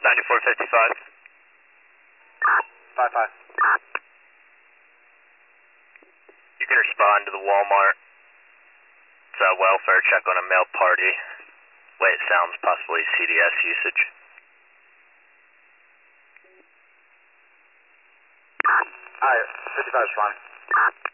9455. 5-5. You can respond to the Walmart. It's a welfare check on a male party. Way it sounds, possibly CDS usage. Alright, 55 is fine.